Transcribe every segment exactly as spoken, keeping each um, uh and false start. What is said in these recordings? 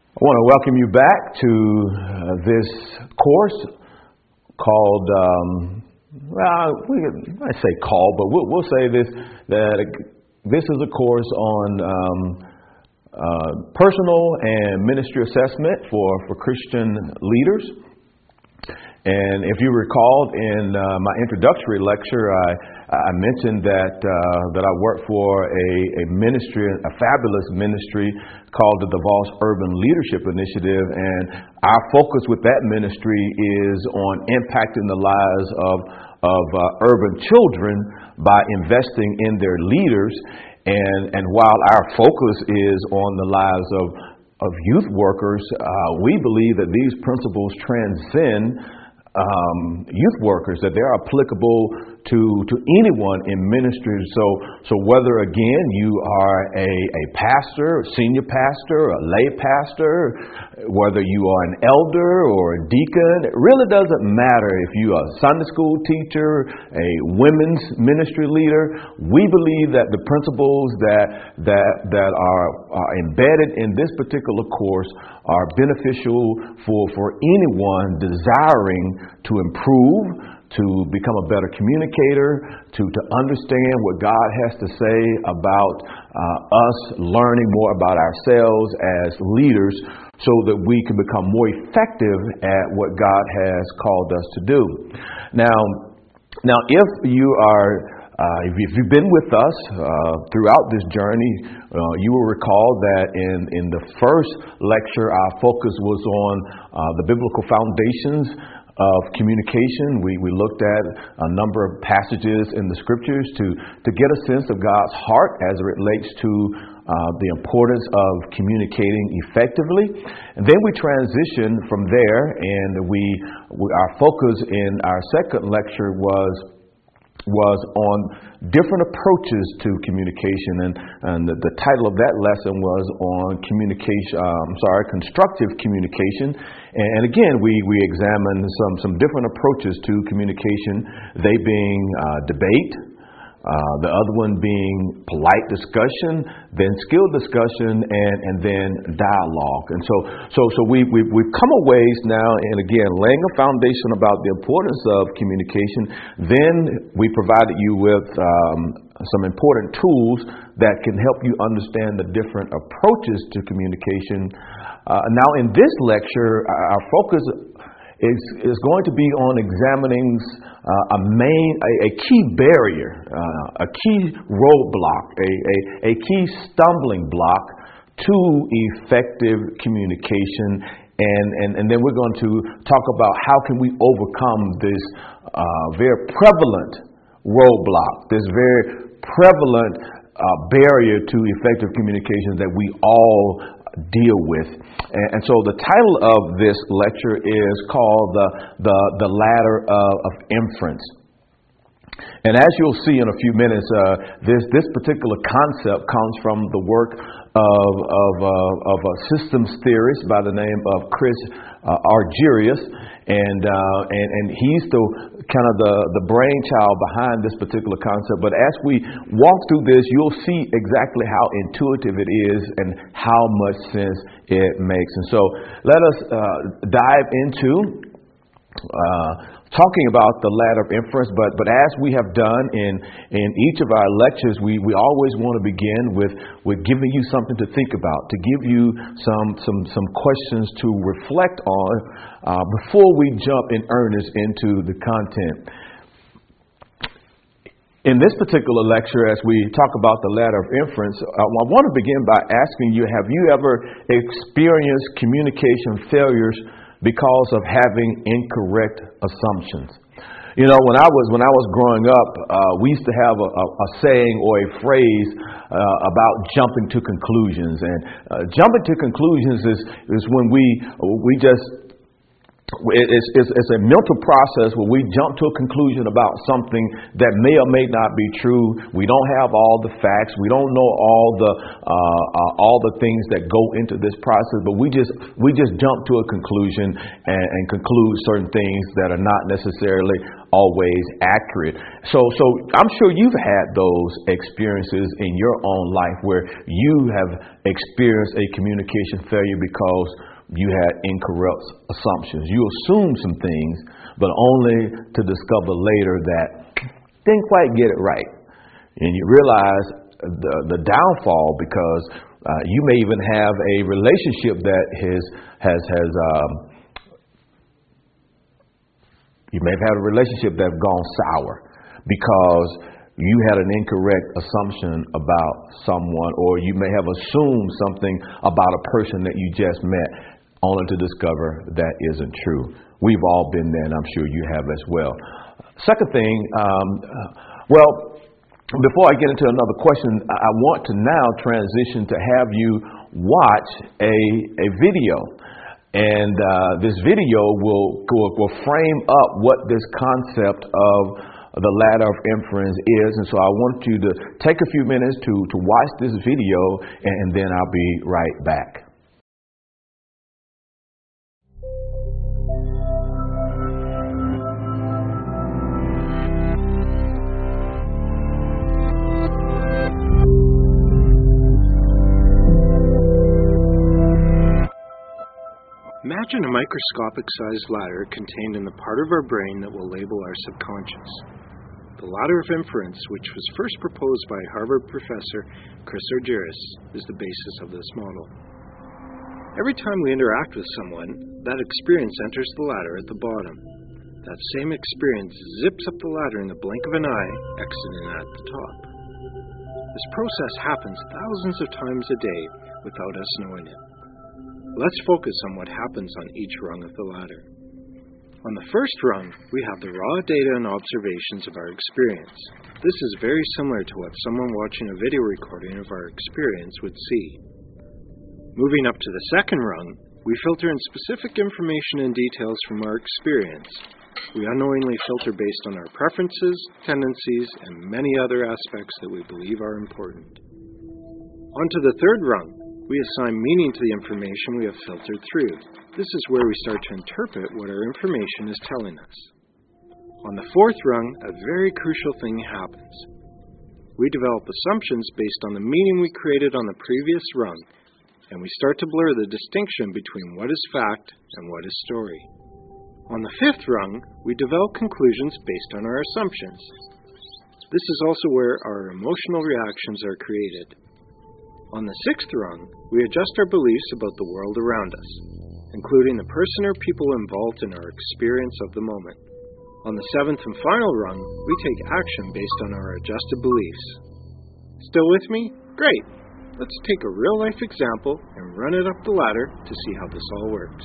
I want to welcome you back to uh, this course called, um, well, we, I say call, but we'll, we'll say this, that this is a course on um, uh, personal and ministry assessment for, for Christian leaders. And if you recalled in uh, my introductory lecture, I, I mentioned that uh, that I work for a, a ministry, a fabulous ministry called the DeVos Urban Leadership Initiative, and our focus with that ministry is on impacting the lives of of uh, urban children by investing in their leaders. And and while our focus is on the lives of of youth workers, uh, we believe that these principles transcend Um, youth workers, that they're applicable to to anyone in ministry. So so whether again you are a, a pastor, a senior pastor, a lay pastor, whether you are an elder or a deacon, it really doesn't matter if you are a Sunday school teacher, a women's ministry leader. We believe that the principles that that that are, are embedded in this particular course are beneficial for for anyone desiring to improve, to become a better communicator, to, to understand what God has to say about uh, us learning more about ourselves as leaders so that we can become more effective at what God has called us to do. Now, now if you are Uh, if, if you've been with us uh, throughout this journey, uh, you will recall that in, in the first lecture, our focus was on uh, the biblical foundations of communication. We, we looked at a number of passages in the scriptures to, to get a sense of God's heart as it relates to uh, the importance of communicating effectively. And then we transitioned from there, and we, we our focus in our second lecture was was on different approaches to communication, and, and the, the title of that lesson was on communication, uh, I'm sorry, constructive communication. And, and again, we, we examined some, some different approaches to communication, they being uh, debate, uh, the other one being polite discussion, then skilled discussion, and, and then dialogue. And so so so we, we, we've come a ways now, and again, laying a foundation about the importance of communication. Then we provided you with um, some important tools that can help you understand the different approaches to communication. Uh, now, in this lecture, our focus is, is going to be on examining Uh, a main, a, a key barrier, uh, a key roadblock, a, a, a key stumbling block to effective communication, and, and, and then we're going to talk about how can we overcome this uh, very prevalent roadblock, this very prevalent uh, barrier to effective communication that we all deal with. And, and so the title of this lecture is called the the, the ladder of, of inference. And as you'll see in a few minutes, uh, this this particular concept comes from the work of of, uh, of a systems theorist by the name of Chris uh, Argyris, and uh, and and he's the kind of the the brainchild behind this particular concept. But as we walk through this, you'll see exactly how intuitive it is and how much sense it makes. And so let us uh, dive into uh, talking about the ladder of inference. But but as we have done in in each of our lectures, we, we always want to begin with with giving you something to think about, to give you some some some questions to reflect on uh, before we jump in earnest into the content. In this particular lecture, as we talk about the ladder of inference, I want to begin by asking you, have you ever experienced communication failures because of having incorrect assumptions? You know, when I was when I was growing up, uh, we used to have a, a, a saying or a phrase uh, about jumping to conclusions, and uh, jumping to conclusions is is when we we just It- It's, it's, it's a mental process where we jump to a conclusion about something that may or may not be true. We don't have all the facts. We don't know all the uh, uh, all the things that go into this process. But we just we just jump to a conclusion and, and conclude certain things that are not necessarily always accurate. So so I'm sure you've had those experiences in your own life where you have experienced a communication failure because you had incorrect assumptions. You assumed some things, but only to discover later that didn't quite get it right. And you realize the, the downfall because uh, you may even have a relationship that has, has, has um, you may have had a relationship that has gone sour because you had an incorrect assumption about someone, or you may have assumed something about a person that you just met, only to discover that isn't true. We've all been there, and I'm sure you have as well. Second thing, um, well, before I get into another question, I want to now transition to have you watch a a video. And uh, this video will, will will frame up what this concept of the ladder of inference is. And so I want you to take a few minutes to, to watch this video, and, and then I'll be right back. Imagine a microscopic-sized ladder contained in the part of our brain that will label our subconscious. The ladder of inference, which was first proposed by Harvard professor Chris Argyris, is the basis of this model. Every time we interact with someone, that experience enters the ladder at the bottom. That same experience zips up the ladder in the blink of an eye, exiting at the top. This process happens thousands of times a day without us knowing it. Let's focus on what happens on each rung of the ladder. On the first rung, we have the raw data and observations of our experience. This is very similar to what someone watching a video recording of our experience would see. Moving up to the second rung, we filter in specific information and details from our experience. We unknowingly filter based on our preferences, tendencies, and many other aspects that we believe are important. On to the third rung, we assign meaning to the information we have filtered through. This is where we start to interpret what our information is telling us. On the fourth rung, a very crucial thing happens. We develop assumptions based on the meaning we created on the previous rung, and we start to blur the distinction between what is fact and what is story. On the fifth rung, we develop conclusions based on our assumptions. This is also where our emotional reactions are created. On the sixth rung, we adjust our beliefs about the world around us, including the person or people involved in our experience of the moment. On the seventh and final rung, we take action based on our adjusted beliefs. Still with me? Great! Let's take a real-life example and run it up the ladder to see how this all works.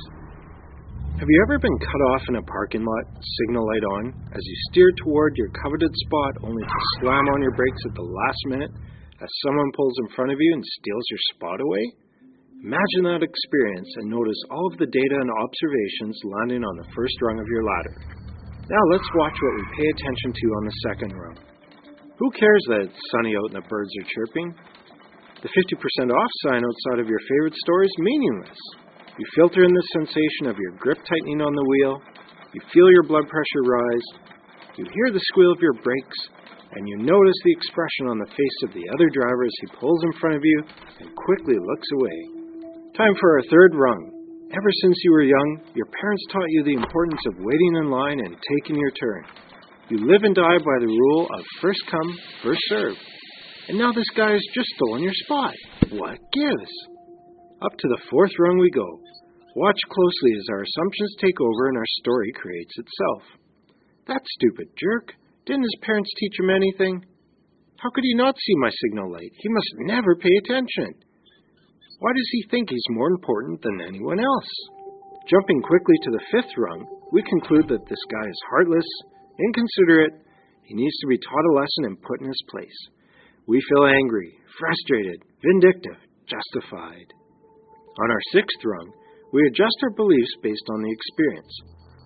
Have you ever been cut off in a parking lot, signal light on, as you steer toward your coveted spot only to slam on your brakes at the last minute as someone pulls in front of you and steals your spot away? Imagine that experience and notice all of the data and observations landing on the first rung of your ladder. Now let's watch what we pay attention to on the second rung. Who cares that it's sunny out and the birds are chirping? The fifty percent off sign outside of your favorite store is meaningless. You filter in the sensation of your grip tightening on the wheel, you feel your blood pressure rise, you hear the squeal of your brakes, and you notice the expression on the face of the other driver as he pulls in front of you and quickly looks away. Time for our third rung. Ever since you were young, your parents taught you the importance of waiting in line and taking your turn. You live and die by the rule of first come, first serve. And now this guy has just stolen your spot. What gives? Up to the fourth rung we go. Watch closely as our assumptions take over and our story creates itself. That stupid jerk. Didn't his parents teach him anything? How could he not see my signal light? He must never pay attention. Why does he think he's more important than anyone else? Jumping quickly to the fifth rung, we conclude that this guy is heartless, inconsiderate, he needs to be taught a lesson and put in his place. We feel angry, frustrated, vindictive, justified. On our sixth rung, we adjust our beliefs based on the experience.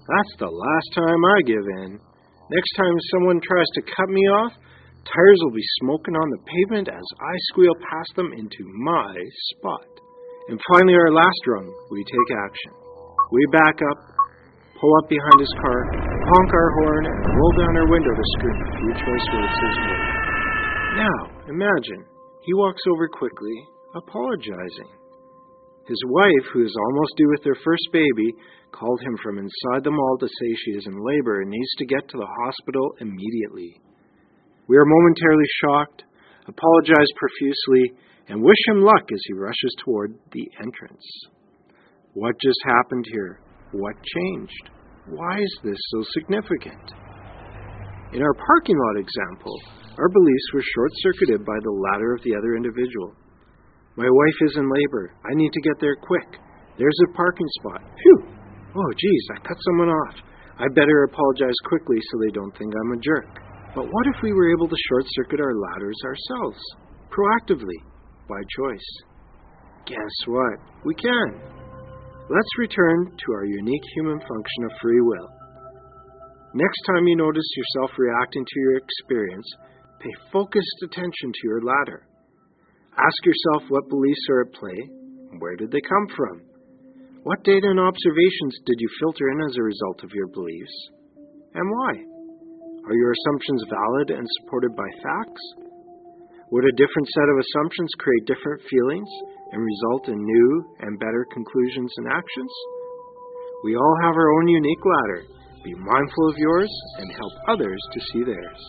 That's the last time I give in. Next time someone tries to cut me off, tires will be smoking on the pavement as I squeal past them into my spot. And finally, our last rung, we take action. We back up, pull up behind his car, honk our horn, and roll down our window to scream a few choice words his way. Now, imagine, he walks over quickly, apologizing. His wife, who is almost due with their first baby, called him from inside the mall to say she is in labor and needs to get to the hospital immediately. We are momentarily shocked, apologize profusely, and wish him luck as he rushes toward the entrance. What just happened here? What changed? Why is this so significant? In our parking lot example, our beliefs were short-circuited by the ladder of the other individual. My wife is in labor. I need to get there quick. There's a parking spot. Phew! Oh, geez, I cut someone off. I better apologize quickly so they don't think I'm a jerk. But what if we were able to short-circuit our ladders ourselves, proactively, by choice? Guess what? We can. Let's return to our unique human function of free will. Next time you notice yourself reacting to your experience, pay focused attention to your ladder. Ask yourself what beliefs are at play, and where did they come from? What data and observations did you filter in as a result of your beliefs, and why? Are your assumptions valid and supported by facts? Would a different set of assumptions create different feelings and result in new and better conclusions and actions? We all have our own unique ladder. Be mindful of yours and help others to see theirs.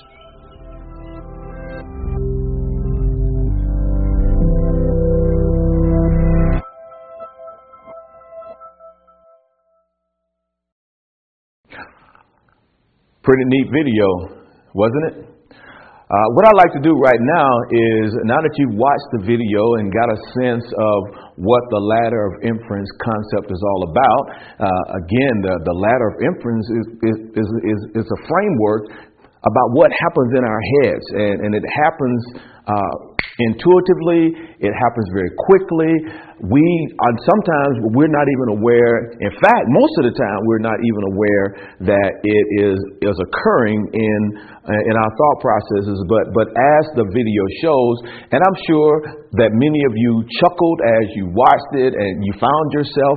Pretty neat video, wasn't it? Uh, what I'd like to do right now is, now that you've watched the video and got a sense of what the ladder of inference concept is all about, uh, again, the, the ladder of inference is, is, is, is, is a framework about what happens in our heads, and, and it happens uh, intuitively, it happens very quickly. We uh, sometimes we're not even aware. In fact, most of the time we're not even aware that it is is occurring in uh, in our thought processes. But but as the video shows, and I'm sure that many of you chuckled as you watched it, and you found yourself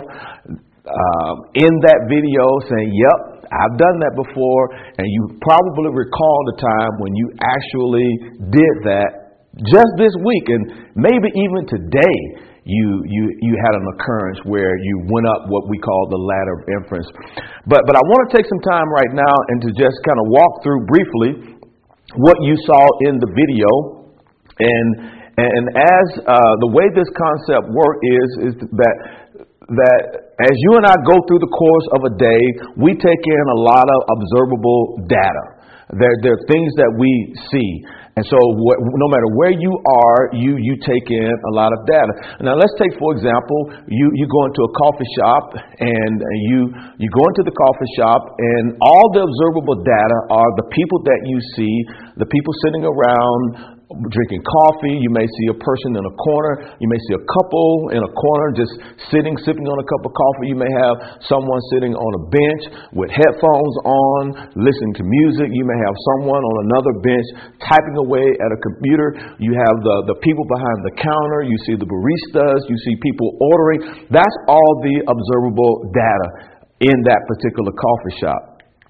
uh, in that video saying, "Yep, I've done that before," and you probably recall the time when you actually did that just this week, and maybe even today. You, you, you had an occurrence where you went up what we call the ladder of inference. But, but I want to take some time right now and to just kind of walk through briefly what you saw in the video. And, and as uh, the way this concept works is, is that, that as you and I go through the course of a day, we take in a lot of observable data. There, there are things that we see. And so wh- no matter where you are, you, you take in a lot of data. Now let's take, for example, you, you go into a coffee shop and you, you go into the coffee shop and all the observable data are the people that you see, the people sitting around drinking coffee. You may see a person in a corner. You may see a couple in a corner just sitting, sipping on a cup of coffee. You may have someone sitting on a bench with headphones on, listening to music. You may have someone on another bench typing away at a computer. You have the, the people behind the counter. You see the baristas. You see people ordering. That's all the observable data in that particular coffee shop.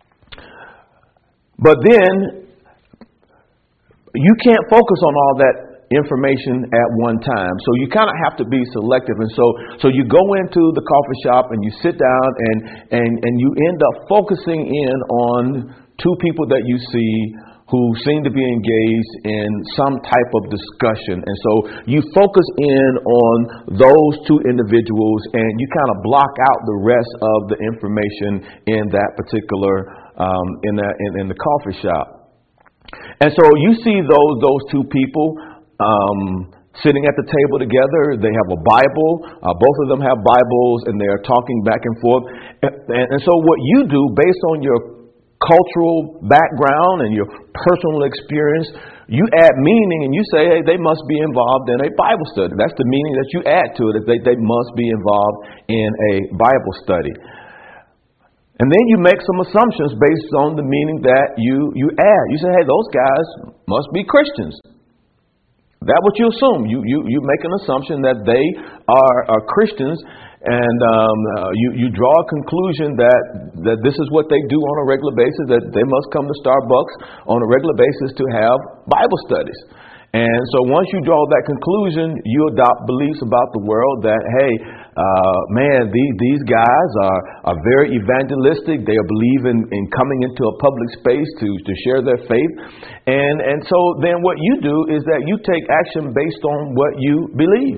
But then you can't focus on all that information at one time. So you kind of have to be selective. And so so you go into the coffee shop and you sit down and, and, and you end up focusing in on two people that you see who seem to be engaged in some type of discussion. And so you focus in on those two individuals and you kind of block out the rest of the information in that particular, um, in, that, in, in the coffee shop. And so you see those those two people um, sitting at the table together. They have a Bible. Uh, both of them have Bibles, and they are talking back and forth. And, and so what you do, based on your cultural background and your personal experience, you add meaning, and you say, hey, they must be involved in a Bible study. That's the meaning that you add to it. They, they must be involved in a Bible study. And then you make some assumptions based on the meaning that you, you add. You say, hey, those guys must be Christians. That's what you assume. You you you make an assumption that they are, are Christians, and um, uh, you you draw a conclusion that that this is what they do on a regular basis. That they must come to Starbucks on a regular basis to have Bible studies. And so once you draw that conclusion, you adopt beliefs about the world that, hey, uh, man, these, these guys are, are very evangelistic. They believe in, in coming into a public space to, to share their faith. And, and so then what you do is that you take action based on what you believe.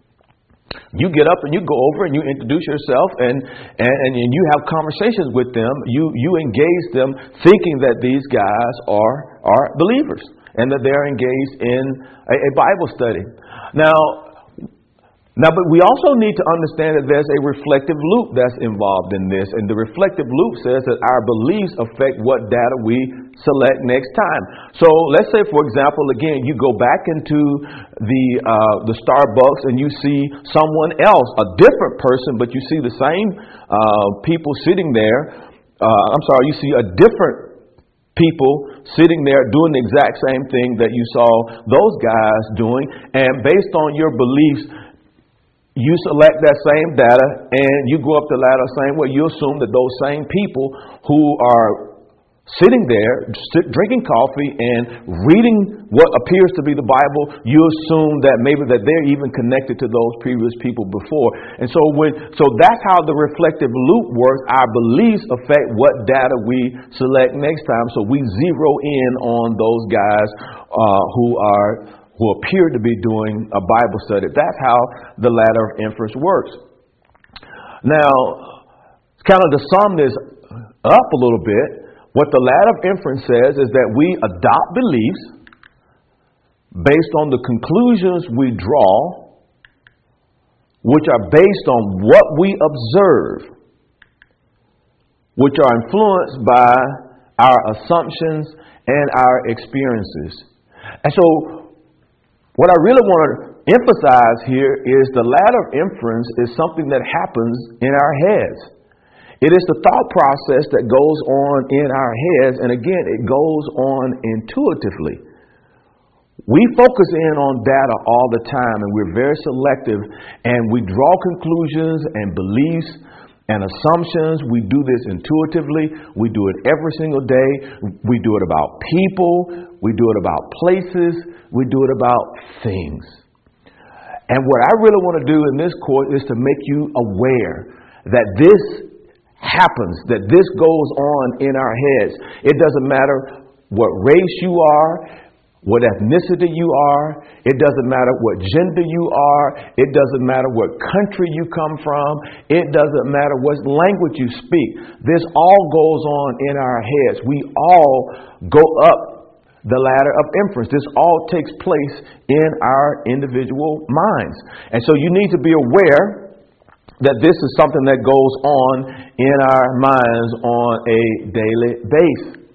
You get up and you go over and you introduce yourself and, and, and you have conversations with them. You, you engage them thinking that these guys are, are believers, and that they're engaged in a, a Bible study. Now, now, but we also need to understand that there's a reflective loop that's involved in this. And the reflective loop says that our beliefs affect what data we select next time. So let's say, for example, again, you go back into the uh, the Starbucks and you see someone else, a different person, but you see the same uh, people sitting there. Uh, I'm sorry, you see a different people sitting there doing the exact same thing that you saw those guys doing, and based on your beliefs, you select that same data and you go up the ladder the same way. You assume that those same people who are sitting there sit, drinking coffee and reading what appears to be the Bible, you assume that maybe that they're even connected to those previous people before. And so when so that's how the reflective loop works. Our beliefs affect what data we select next time. So we zero in on those guys uh, who are who appear to be doing a Bible study. That's how the ladder of inference works. Now, kind of to sum this up a little bit, what the ladder of inference says is that we adopt beliefs based on the conclusions we draw, which are based on what we observe, which are influenced by our assumptions and our experiences. And so what I really want to emphasize here is the ladder of inference is something that happens in our heads. It is the thought process that goes on in our heads, and again, it goes on intuitively. We focus in on data all the time, and we're very selective, and we draw conclusions and beliefs and assumptions. We do this intuitively. We do it every single day. We do it about people. We do it about places. We do it about things. And what I really want to do in this course is to make you aware that this happens, that this goes on in our heads. It doesn't matter what race you are, what ethnicity you are. It doesn't matter what gender you are. It doesn't matter what country you come from. It doesn't matter what language you speak. This all goes on in our heads. We all go up the ladder of inference. This all takes place in our individual minds. And so you need to be aware that this is something that goes on in our minds on a daily basis.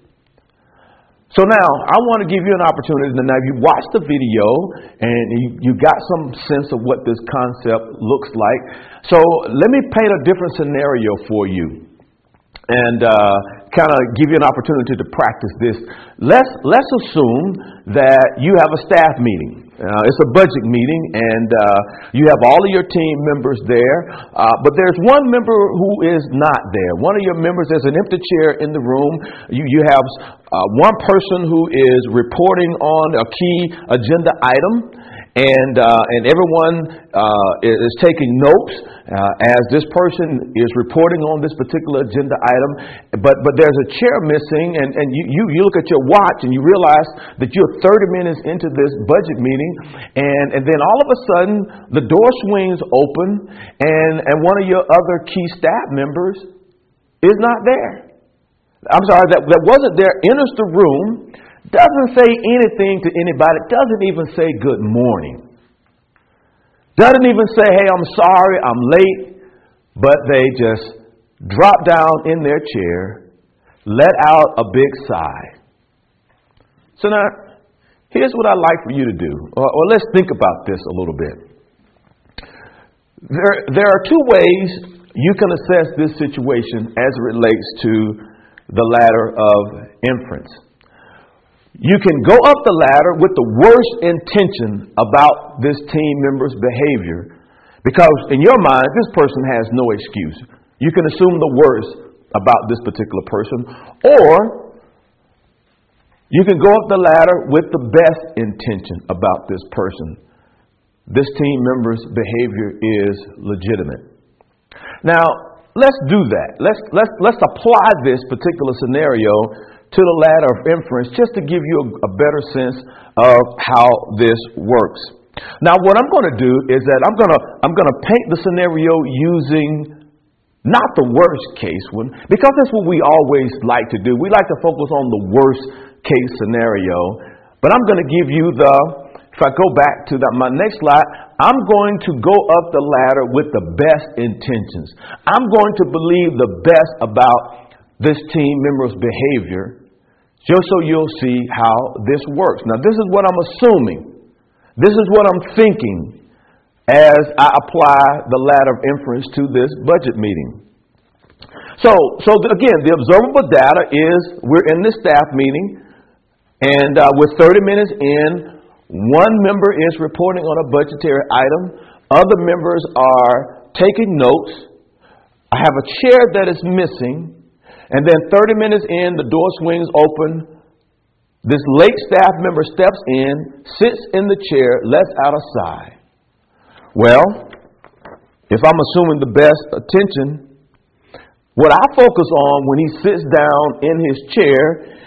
So now, I want to give you an opportunity. Now, you watched the video and you, you got some sense of what this concept looks like. So let me paint a different scenario for you and uh, kind of give you an opportunity to practice this. Let's, let's assume that you have a staff meeting. Uh, it's a budget meeting, and uh, you have all of your team members there, uh, but there's one member who is not there. One of your members, there's an empty chair in the room. You, you have uh, one person who is reporting on a key agenda item, and uh, and everyone uh, is taking notes uh, as this person is reporting on this particular agenda item. But but there's a chair missing, and, and you, you, you look at your watch and you realize that you're thirty minutes into this budget meeting, and, and then all of a sudden the door swings open, and, and one of your other key staff members is not there. I'm sorry, that, that wasn't there, enters the room, doesn't say anything to anybody, doesn't even say good morning. Doesn't even say, hey, I'm sorry, I'm late. But they just drop down in their chair, let out a big sigh. So now, here's what I'd like for you to do. Or, or let's think about this a little bit. There, there are two ways you can assess this situation as it relates to the ladder of inference. You can go up the ladder with the worst intention about this team member's behavior, because in your mind, this person has no excuse. You can assume the worst about this particular person, or you can go up the ladder with the best intention about this person. This team member's behavior is legitimate. Now, let's do that. Let's let's let's apply this particular scenario to the ladder of inference, just to give you a, a better sense of how this works. Now, what I'm going to do is that I'm going to I'm going to paint the scenario using not the worst case one, because that's what we always like to do. We like to focus on the worst case scenario. But I'm going to give you the, if I go back to that, my next slide, I'm going to go up the ladder with the best intentions. I'm going to believe the best about this team member's behavior, just so you'll see how this works. Now, this is what I'm assuming. This is what I'm thinking as I apply the ladder of inference to this budget meeting. So, so again, the observable data is we're in this staff meeting, and uh, we're thirty minutes in. One member is reporting on a budgetary item. Other members are taking notes. I have a chair that is missing. And then thirty minutes in, the door swings open. This late staff member steps in, sits in the chair, lets out a sigh. Well, if I'm assuming the best attention, what I focus on when he sits down in his chair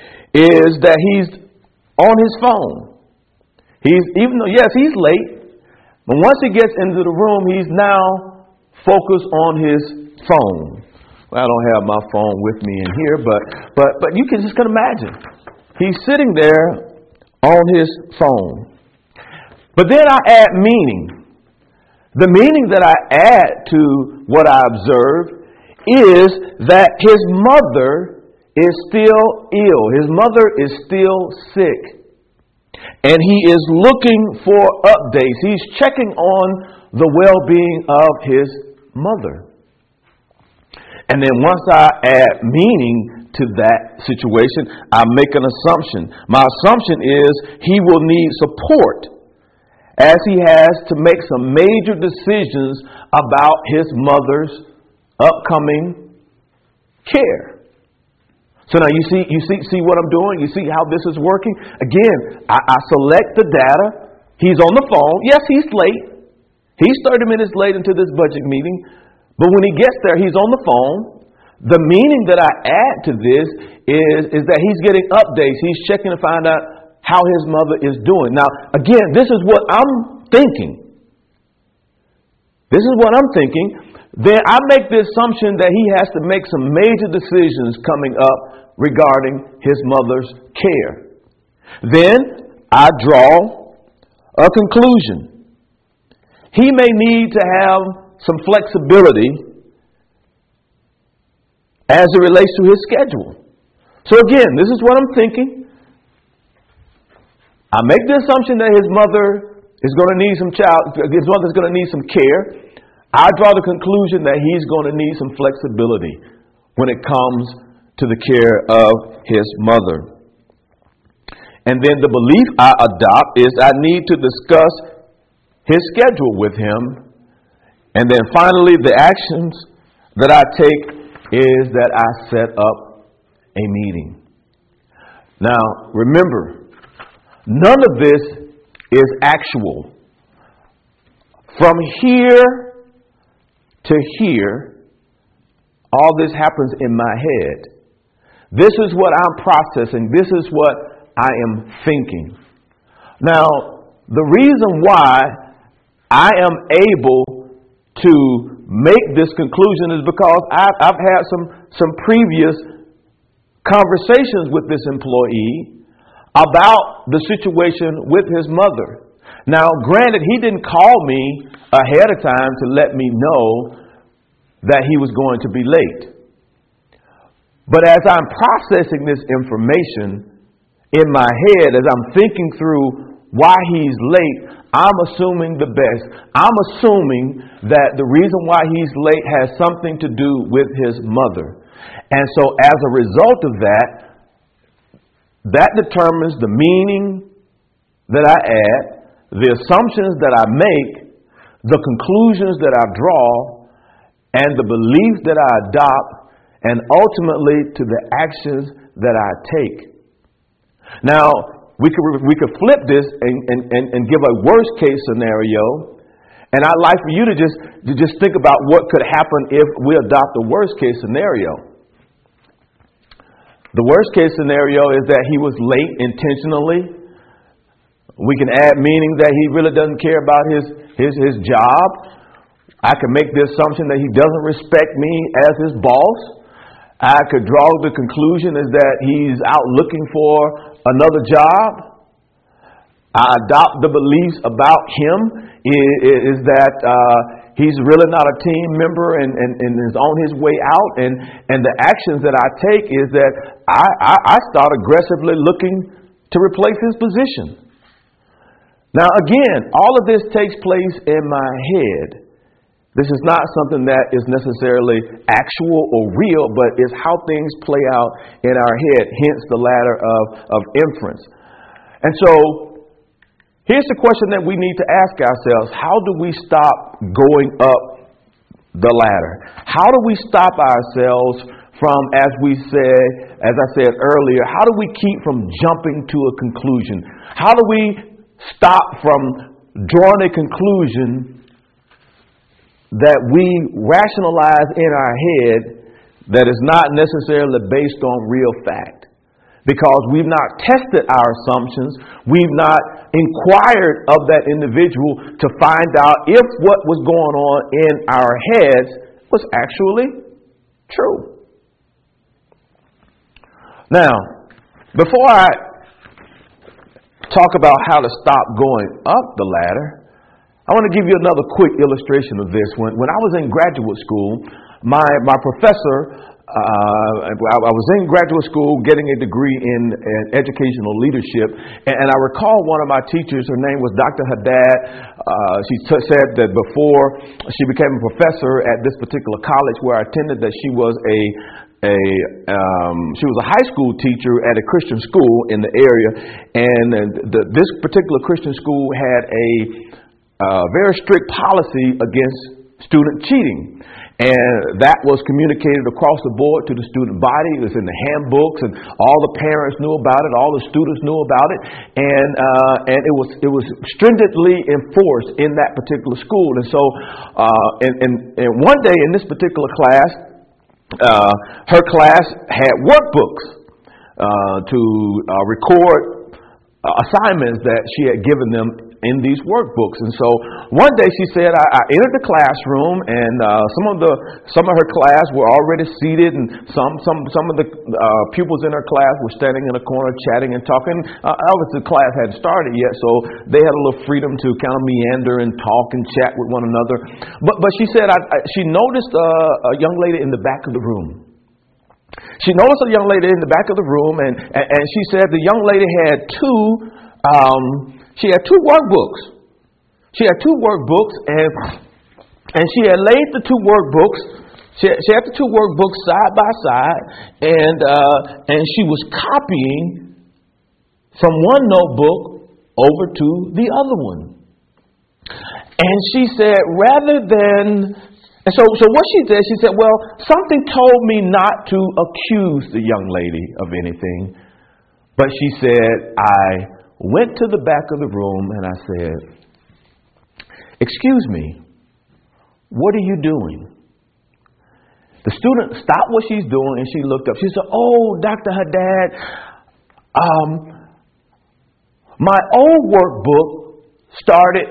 is that he's on his phone. He's, even though, yes, he's late, but once he gets into the room, he's now focused on his phone. Well, I don't have my phone with me in here, but but but you can just can imagine. He's sitting there on his phone. But then I add meaning. The meaning that I add to what I observe is that his mother is still ill. His mother is still sick. And he is looking for updates. He's checking on the well-being of his mother. And then once I add meaning to that situation, I make an assumption. My assumption is he will need support as he has to make some major decisions about his mother's upcoming care. So now you see, you see, see what I'm doing? You see how this is working? Again, I, I select the data. He's on the phone. Yes, he's late. He's thirty minutes late into this budget meeting. But when he gets there, he's on the phone. The meaning that I add to this is, is that he's getting updates. He's checking to find out how his mother is doing. Now, again, this is what I'm thinking. This is what I'm thinking. Then I make the assumption that he has to make some major decisions coming up regarding his mother's care. Then I draw a conclusion. He may need to have some flexibility as it relates to his schedule. So again, this is what I'm thinking. I make the assumption that his mother is going to need some child, his mother's going to need some care. I draw the conclusion that he's going to need some flexibility when it comes to the care of his mother. And then the belief I adopt is I need to discuss his schedule with him. And then finally, the actions that I take is that I set up a meeting. Now, remember, none of this is actual. From here to here, all this happens in my head. This is what I'm processing. This is what I am thinking. Now, the reason why I am able to make this conclusion is because I've, I've had some, some previous conversations with this employee about the situation with his mother. Now, granted, he didn't call me ahead of time to let me know that he was going to be late. But as I'm processing this information in my head, as I'm thinking through why he's late, I'm assuming the best. I'm assuming that the reason why he's late has something to do with his mother. And so as a result of that, that determines the meaning that I add, the assumptions that I make, the conclusions that I draw, and the beliefs that I adopt, and ultimately to the actions that I take. Now, we could we could flip this and, and, and, and give a worst case scenario. And I'd like for you to just to just think about what could happen if we adopt the worst case scenario. The worst case scenario is that he was late intentionally. We can add meaning that he really doesn't care about his, his, his job. I can make the assumption that he doesn't respect me as his boss. I could draw the conclusion is that he's out looking for another job. I adopt the beliefs about him is, is that uh, he's really not a team member and, and, and is on his way out. And, and the actions that I take is that I, I, I start aggressively looking to replace his position. Now, again, all of this takes place in my head. This is not something that is necessarily actual or real, but it's how things play out in our head, hence the ladder of, of inference. And so, here's the question that we need to ask ourselves. How do we stop going up the ladder? How do we stop ourselves from, as we said, as I said earlier, how do we keep from jumping to a conclusion? How do we stop from drawing a conclusion that we rationalize in our head that is not necessarily based on real fact? Because we've not tested our assumptions. We've not inquired of that individual to find out if what was going on in our heads was actually true. Now, before I talk about how to stop going up the ladder, I want to give you another quick illustration of this. When when I was in graduate school, my my professor, uh, I, I was in graduate school getting a degree in, in educational leadership, and, and I recall one of my teachers, her name was Doctor Haddad. Uh, she t- said that before she became a professor at this particular college where I attended, that she was a a um, she was a high school teacher at a Christian school in the area, and the, this particular Christian school had a Uh, very strict policy against student cheating. And that was communicated across the board to the student body. It was in the handbooks, and all the parents knew about it. All the students knew about it. And uh, and it was it was stringently enforced in that particular school. And so uh, and, and, and one day in this particular class, uh, her class had workbooks uh, to uh, record assignments that she had given them in these workbooks. And so one day she said, I, I entered the classroom, and uh, some of the some of her class were already seated, and some some some of the uh, pupils in her class were standing in a corner chatting and talking. Uh, obviously the class hadn't started yet, so they had a little freedom to kind of meander and talk and chat with one another. But but she said I, I, she noticed uh, a young lady in the back of the room. She noticed a young lady in the back of the room, and, and, and she said the young lady had two, um, she had two workbooks. She had two workbooks, and and she had laid the two workbooks. She had, she had the two workbooks side by side, and uh, and she was copying from one notebook over to the other one. And she said, rather than And so, so what she did, she said, well, something told me not to accuse the young lady of anything. But she said, I went to the back of the room and I said, excuse me, what are you doing? The student stopped what she's doing and she looked up. She said, oh, Doctor Haddad, um, my old workbook started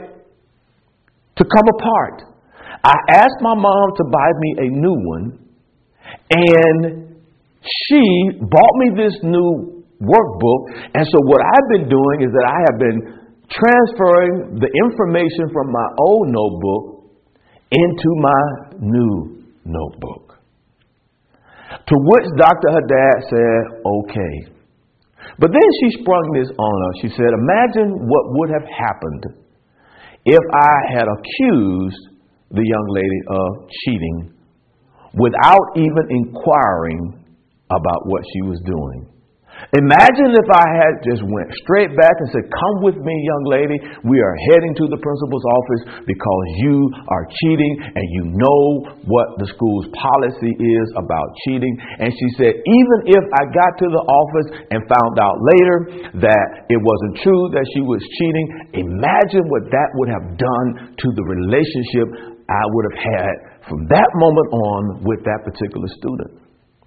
to come apart. I asked my mom to buy me a new one, and she bought me this new workbook. And so what I've been doing is that I have been transferring the information from my old notebook into my new notebook. To which Doctor Haddad said, okay. But then she sprung this on us. She said, imagine what would have happened if I had accused the young lady of cheating without even inquiring about what she was doing. Imagine if I had just went straight back and said, come with me, young lady. We are heading to the principal's office because you are cheating and you know what the school's policy is about cheating. And she said, even if I got to the office and found out later that it wasn't true that she was cheating, imagine what that would have done to the relationship I would have had from that moment on with that particular student.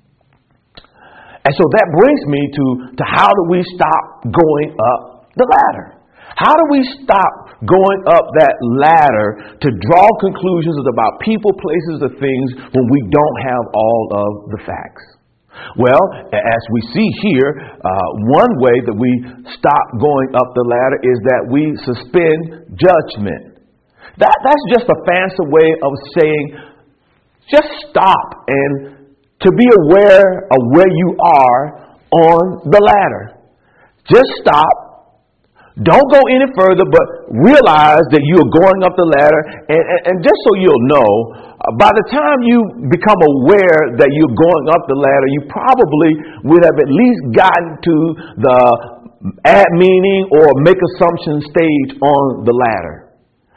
And so that brings me to, to how do we stop going up the ladder? How do we stop going up that ladder to draw conclusions about people, places, or things when we don't have all of the facts? Well, as we see here, uh, one way that we stop going up the ladder is that we suspend judgment. That, that's just a fancy way of saying, just stop and to be aware of where you are on the ladder. Just stop. Don't go any further, but realize that you are going up the ladder. And, and, and just so you'll know, uh, by the time you become aware that you're going up the ladder, you probably would have at least gotten to the add meaning or make assumption stage on the ladder.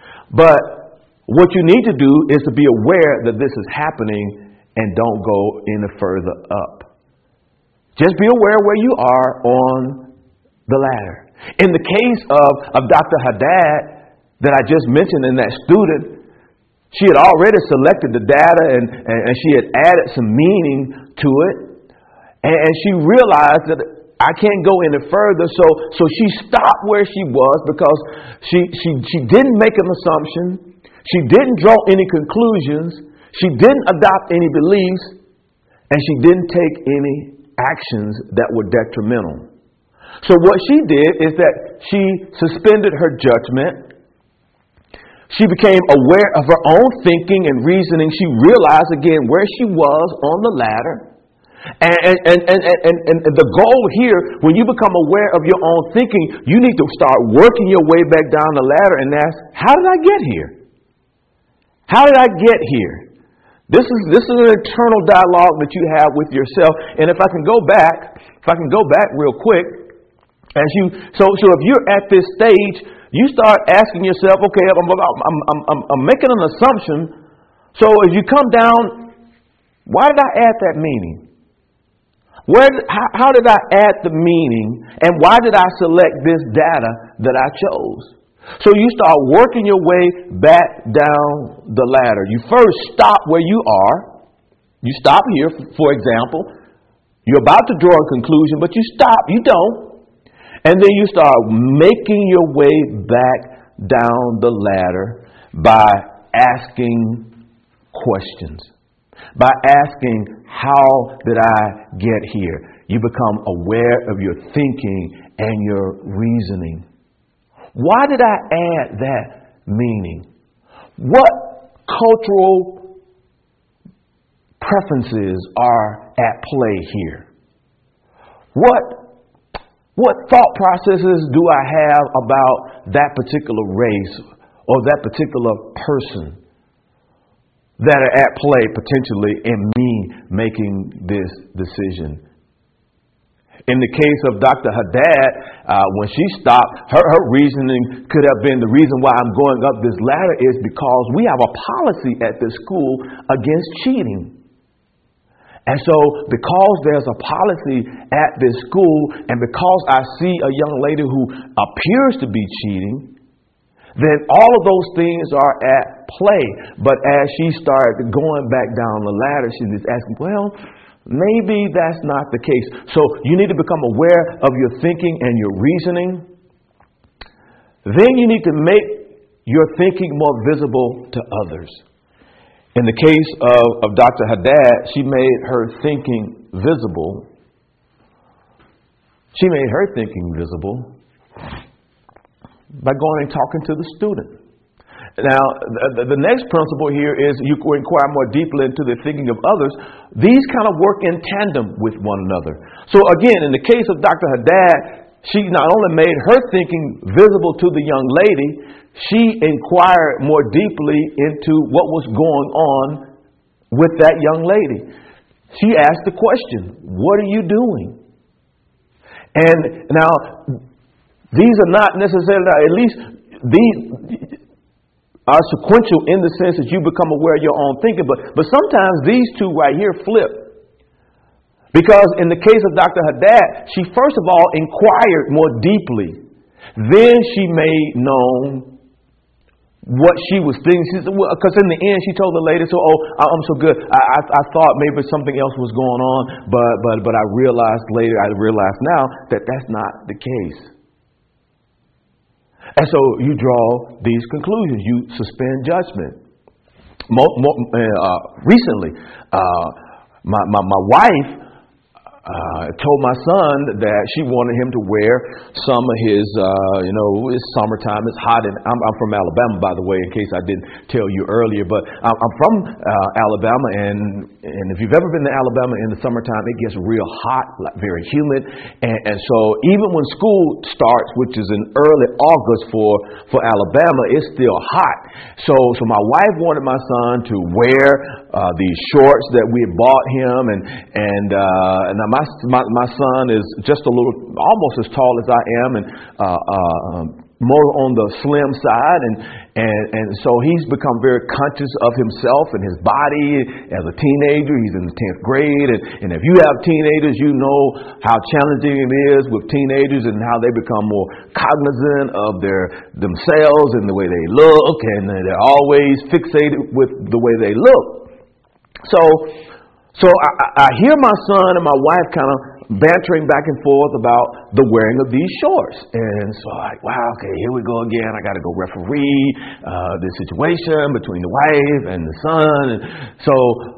But what you need to do is to be aware that this is happening and don't go any further up. Just be aware where you are on the ladder. In the case of, of Doctor Haddad that I just mentioned in that student, she had already selected the data and, and, and she had added some meaning to it. And, and she realized that I can't go any further. So, so she stopped where she was because she, she, she didn't make an assumption. She didn't draw any conclusions. She didn't adopt any beliefs, and she didn't take any actions that were detrimental. So what she did is that she suspended her judgment. She became aware of her own thinking and reasoning. She realized again where she was on the ladder. And, and, and, and, and, and the goal here, when you become aware of your own thinking, you need to start working your way back down the ladder and ask, how did I get here? How did I get here? This is this is an internal dialogue that you have with yourself. And if I can go back, if I can go back real quick, as you so so if you're at this stage, you start asking yourself, okay, I'm I'm I'm I'm, I'm making an assumption. So as you come down, why did I add that meaning? Where how, how did I add the meaning, and why did I select this data that I chose? So you start working your way back down the ladder. You first stop where you are. You stop here, for example. You're about to draw a conclusion, but you stop. You don't. And then you start making your way back down the ladder by asking questions. By asking, how did I get here? You become aware of your thinking and your reasoning. Why did I add that meaning? What cultural preferences are at play here? What, what thought processes do I have about that particular race or that particular person that are at play potentially in me making this decision? In the case of Doctor Haddad, uh, when she stopped, her, her reasoning could have been the reason why I'm going up this ladder is because we have a policy at this school against cheating. And so because there's a policy at this school and because I see a young lady who appears to be cheating, then all of those things are at play. But as she started going back down the ladder, she was asking, well, maybe that's not the case. So you need to become aware of your thinking and your reasoning. Then you need to make your thinking more visible to others. In the case of, of Doctor Haddad, she made her thinking visible. She made her thinking visible by going and talking to the student. Now, the, the next principle here is you inquire more deeply into the thinking of others. These kind of work in tandem with one another. So again, in the case of Doctor Haddad, she not only made her thinking visible to the young lady, she inquired more deeply into what was going on with that young lady. She asked the question, what are you doing? And now, these are not necessarily, at least these are sequential in the sense that you become aware of your own thinking, but, but sometimes these two right here flip. Because in the case of Doctor Haddad, she first of all inquired more deeply. Then she made known what she was thinking. Because well, in the end, she told the lady, "So, oh, I'm so good. I, I, I thought maybe something else was going on, but but but I realized later. I realized now that that's not the case." And so you draw these conclusions. You suspend judgment. More, more, uh, recently, uh, my, my my wife. Uh, told my son that she wanted him to wear some of his, uh, you know, it's summertime, it's hot, and I'm, I'm from Alabama, by the way, in case I didn't tell you earlier, but I'm, I'm from uh, Alabama, and and if you've ever been to Alabama in the summertime, it gets real hot, like very humid, and, and so even when school starts, which is in early August for, for Alabama, it's still hot. So, so my wife wanted my son to wear uh, these shorts that we had bought him, and, and, uh, and now my My, my son is just a little, almost as tall as I am, and uh, uh, more on the slim side, and, and and so he's become very conscious of himself and his body as a teenager. He's in the tenth grade, and, and if you have teenagers, you know how challenging it is with teenagers and how they become more cognizant of their themselves and the way they look, and they're always fixated with the way they look. So. So I, I hear my son and my wife kind of bantering back and forth about the wearing of these shorts. And so I'm like, wow, okay, here we go again. I got to go referee uh, the situation between the wife and the son. And so,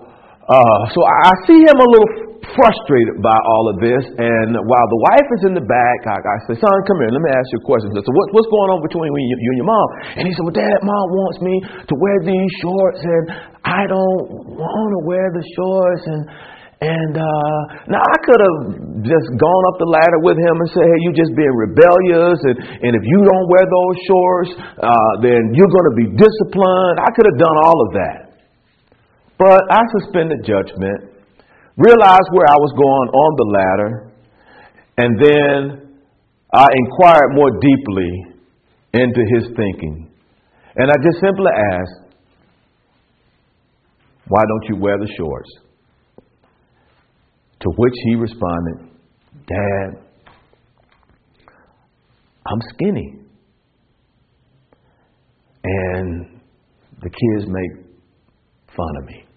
uh, so I see him a little frustrated by all of this. And while the wife is in the back, I, I say, son, come here. Let me ask you a question. So what, what's going on between you, you and your mom? And he said, well, Dad, Mom wants me to wear these shorts, and I don't want to wear the shorts. And and uh, now I could have just gone up the ladder with him and said, hey, you just being rebellious. And, and if you don't wear those shorts, uh, then you're going to be disciplined. I could have done all of that. But I suspended judgment, realized where I was going on the ladder, and then I inquired more deeply into his thinking. And I just simply asked, why don't you wear the shorts? To which he responded, Dad, I'm skinny. And the kids make fun of me.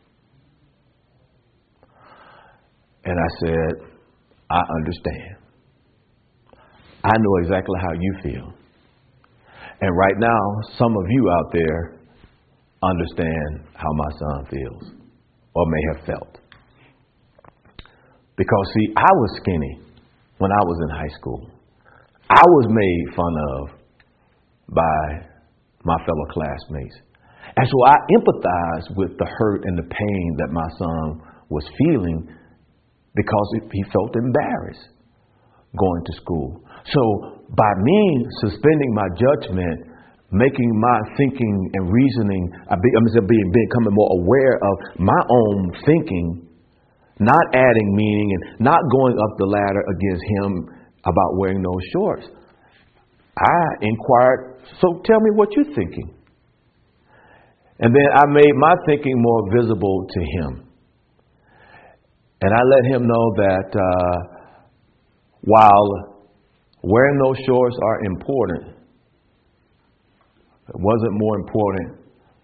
And I said, I understand. I know exactly how you feel. And right now, some of you out there understand how my son feels, or may have felt. Because, see, I was skinny when I was in high school. I was made fun of by my fellow classmates. And so I empathized with the hurt and the pain that my son was feeling, because he felt embarrassed going to school. So by me suspending my judgment, making my thinking and reasoning, I be, I'm being, becoming more aware of my own thinking, not adding meaning and not going up the ladder against him about wearing those shorts. I inquired, so tell me what you're thinking. And then I made my thinking more visible to him. And I let him know that uh, while wearing those shorts are important, it wasn't more important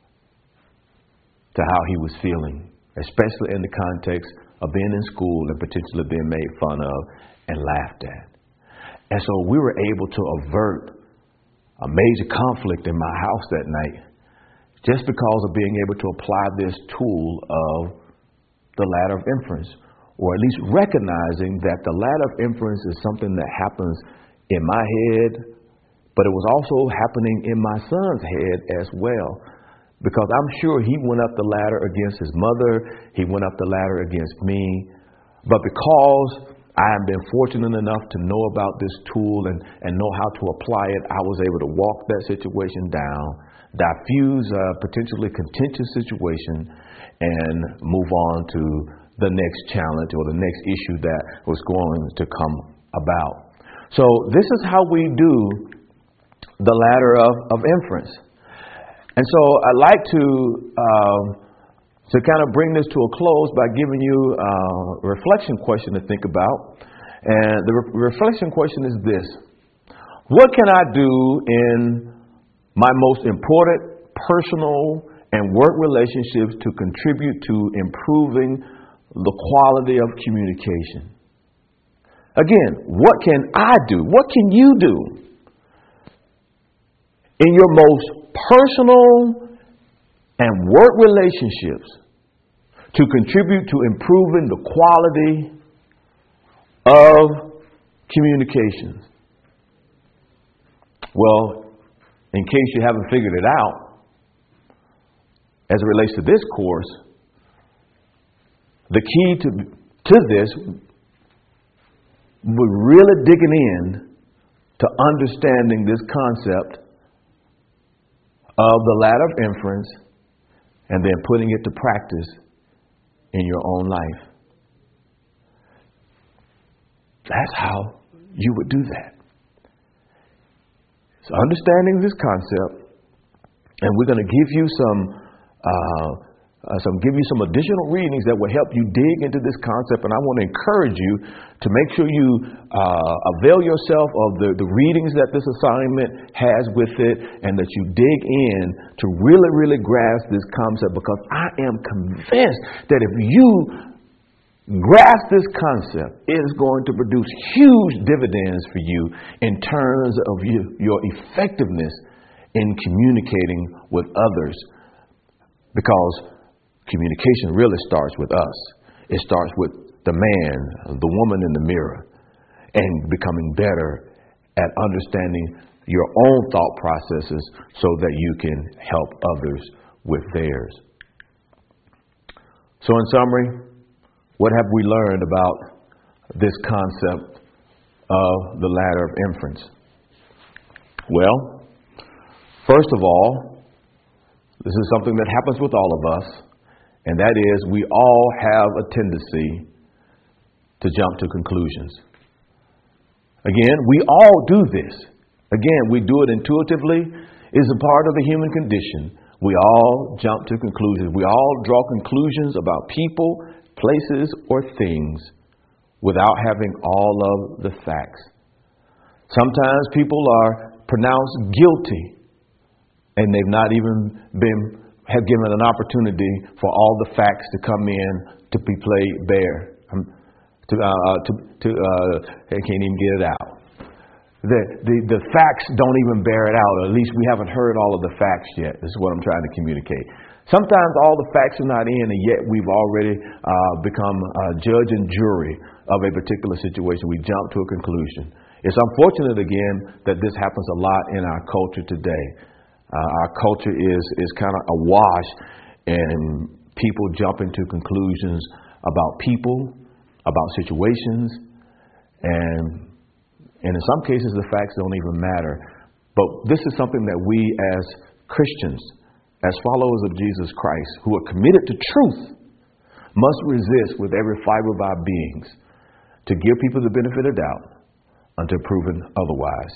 to how he was feeling, especially in the context of being in school and potentially being made fun of and laughed at. And so we were able to avert a major conflict in my house that night, just because of being able to apply this tool of the ladder of inference, or at least recognizing that the ladder of inference is something that happens in my head, but it was also happening in my son's head as well. Because I'm sure he went up the ladder against his mother, he went up the ladder against me. But because I have been fortunate enough to know about this tool and, and know how to apply it, I was able to walk that situation down, diffuse a potentially contentious situation, and move on to the next challenge or the next issue that was going to come about. So this is how we do the ladder of, of inference. And so I'd like to um, to kind of bring this to a close by giving you a reflection question to think about. And the re- reflection question is this: what can I do in my most important personal and work relationships to contribute to improving the quality of communication? Again, what can I do? What can you do in your most personal and work relationships to contribute to improving the quality of communications? Well, in case you haven't figured it out, as it relates to this course, the key to, to this, we're really digging in to understanding this concept of the ladder of inference and then putting it to practice in your own life. That's how you would do that. So understanding this concept, and we're going to give you some uh, uh, some give you some additional readings that will help you dig into this concept. And I want to encourage you to make sure you uh, avail yourself of the, the readings that this assignment has with it, and that you dig in to really, really grasp this concept, because I am convinced that if you grasp this concept, it is going to produce huge dividends for you in terms of you, your effectiveness in communicating with others. Because communication really starts with us. It starts with the man, the woman in the mirror, and becoming better at understanding your own thought processes so that you can help others with theirs. So in summary, what have we learned about this concept of the ladder of inference? Well, first of all, this is something that happens with all of us, and that is we all have a tendency to jump to conclusions. Again, we all do this. Again, we do it intuitively. It's a part of the human condition. We all jump to conclusions. We all draw conclusions about people, places, or things without having all of the facts. Sometimes people are pronounced guilty, and they've not even been have given an opportunity for all the facts to come in to be played bare. Um, to uh, to to uh, they can't even get it out. The, the the facts don't even bear it out, or at least we haven't heard all of the facts yet. This is what I'm trying to communicate. Sometimes all the facts are not in, and yet we've already uh, become uh, judge and jury of a particular situation. We jump to a conclusion. It's unfortunate, again, that this happens a lot in our culture today. Uh, our culture is is kind of awash, and people jump into conclusions about people, about situations, and and in some cases the facts don't even matter. But this is something that we as Christians, as followers of Jesus Christ, who are committed to truth, must resist with every fiber of our beings, to give people the benefit of doubt until proven otherwise.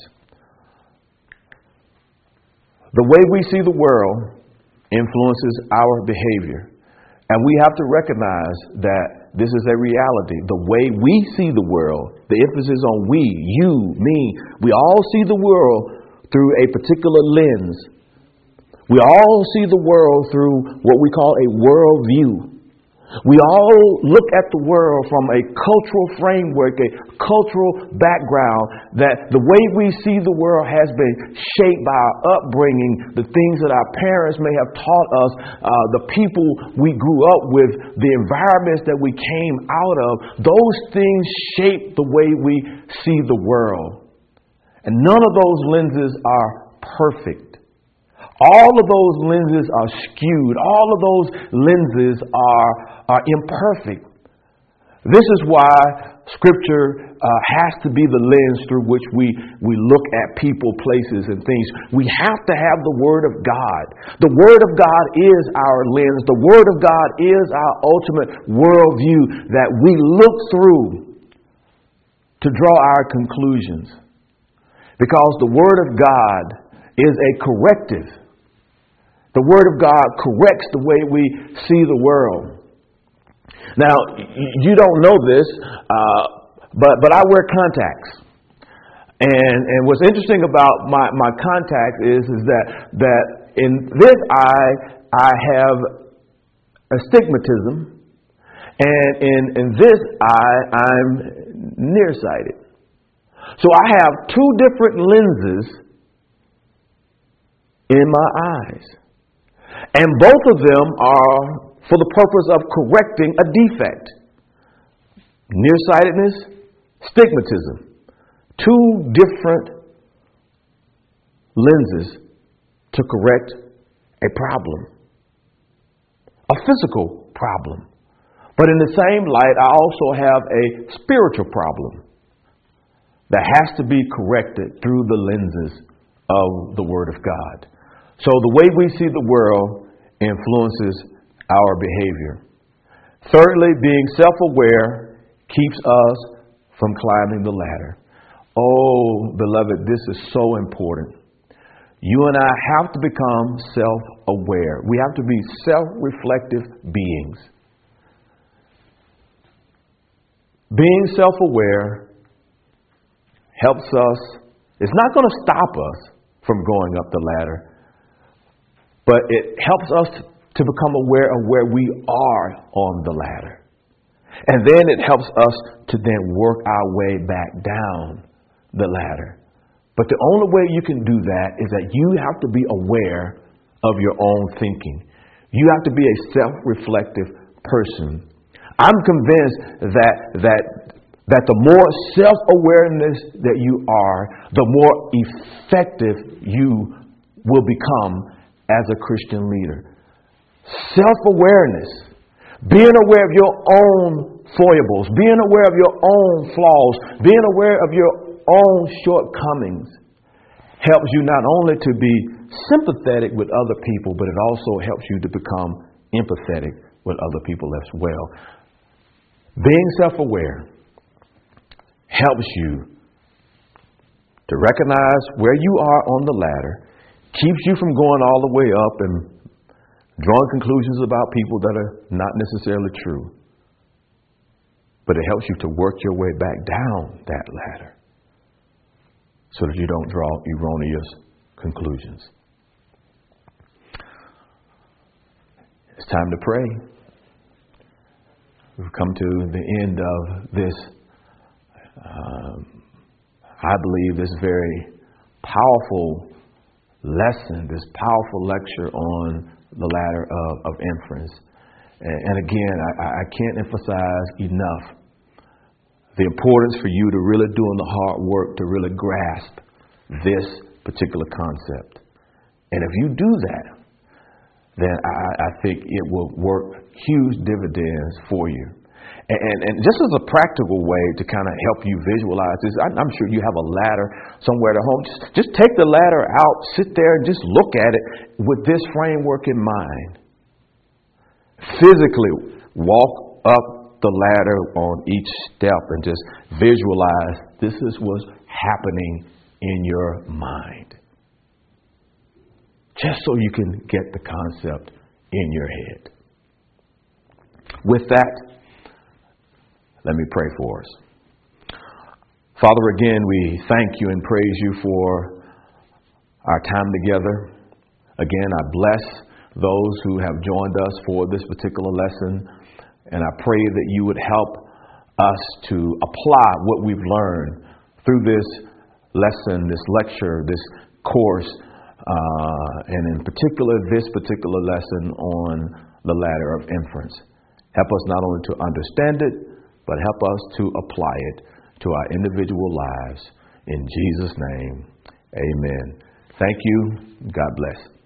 The way we see the world influences our behavior, and we have to recognize that this is a reality. The way we see the world, the emphasis on we, you, me, we all see the world through a particular lens. We all see the world through what we call a worldview. We all look at the world from a cultural framework, a cultural background, that the way we see the world has been shaped by our upbringing, the things that our parents may have taught us, uh, the people we grew up with, the environments that we came out of. Those things shape the way we see the world. And none of those lenses are perfect. All of those lenses are skewed. All of those lenses are, are imperfect. This is why Scripture uh, has to be the lens through which we, we look at people, places, and things. We have to have the Word of God. The Word of God is our lens. The Word of God is our ultimate worldview that we look through to draw our conclusions. Because the Word of God is a corrective. The Word of God corrects the way we see the world. Now, you don't know this, uh, but but I wear contacts, and and what's interesting about my, my contact is is that that in this eye I have astigmatism, and in in this eye I'm nearsighted. So I have two different lenses in my eyes, and both of them are for the purpose of correcting a defect. Nearsightedness, stigmatism. Two different lenses to correct a problem. A physical problem. But in the same light, I also have a spiritual problem that has to be corrected through the lenses of the Word of God. So the way we see the world influences our behavior. Thirdly, being self-aware keeps us from climbing the ladder. Oh, beloved, this is so important. You and I have to become self-aware. We have to be self-reflective beings. Being self-aware helps us. It's not going to stop us from going up the ladder, but it helps us to become aware of where we are on the ladder. And then it helps us to then work our way back down the ladder. But the only way you can do that is that you have to be aware of your own thinking. You have to be a self-reflective person. I'm convinced that that that the more self-awareness that you are, the more effective you will become as a Christian leader. Self-awareness, being aware of your own foibles, being aware of your own flaws, being aware of your own shortcomings helps you not only to be sympathetic with other people, but it also helps you to become empathetic with other people as well. Being self-aware helps you to recognize where you are on the ladder, keeps you from going all the way up and drawing conclusions about people that are not necessarily true. But it helps you to work your way back down that ladder so that you don't draw erroneous conclusions. It's time to pray. We've come to the end of this, um, I believe, this very powerful lesson, this powerful lecture on the ladder of, of inference. And, and again, I, I can't emphasize enough the importance for you to really doing the hard work to really grasp this particular concept. And if you do that, then I, I think it will work huge dividends for you. And, and, and just as a practical way to kind of help you visualize this, I'm, I'm sure you have a ladder somewhere at home. Just, just take the ladder out, sit there, and just look at it with this framework in mind. Physically walk up the ladder on each step and just visualize this is what's happening in your mind. Just so you can get the concept in your head. With that, let me pray for us. Father, again, we thank you and praise you for our time together. Again, I bless those who have joined us for this particular lesson. And I pray that you would help us to apply what we've learned through this lesson, this lecture, this course, uh, and in particular, this particular lesson on the ladder of inference. Help us not only to understand it, but help us to apply it to our individual lives. In Jesus' name, amen. Thank you. God bless.